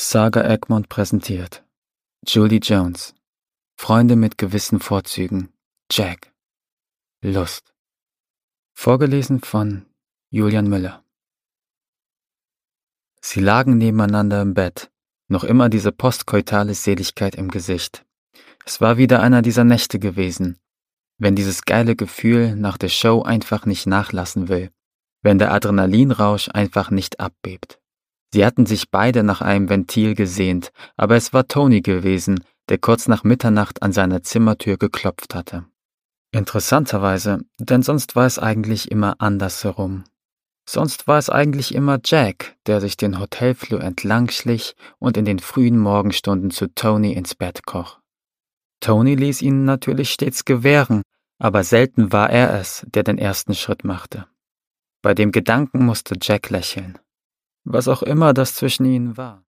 Saga Egmont präsentiert. Julie Jones. Freunde mit gewissen Vorzügen. Jack. Lust. Vorgelesen von Julian Müller. Sie lagen nebeneinander im Bett, noch immer diese postkoitale Seligkeit im Gesicht. Es war wieder einer dieser Nächte gewesen, wenn dieses geile Gefühl nach der Show einfach nicht nachlassen will, wenn der Adrenalinrausch einfach nicht abbebt. Sie hatten sich beide nach einem Ventil gesehnt, aber es war Tony gewesen, der kurz nach Mitternacht an seiner Zimmertür geklopft hatte. Interessanterweise, denn sonst war es eigentlich immer andersherum. Sonst war es eigentlich immer Jack, der sich den Hotelflur entlang schlich und in den frühen Morgenstunden zu Tony ins Bett kroch. Tony ließ ihn natürlich stets gewähren, aber selten war er es, der den ersten Schritt machte. Bei dem Gedanken musste Jack lächeln. Was auch immer das zwischen ihnen war.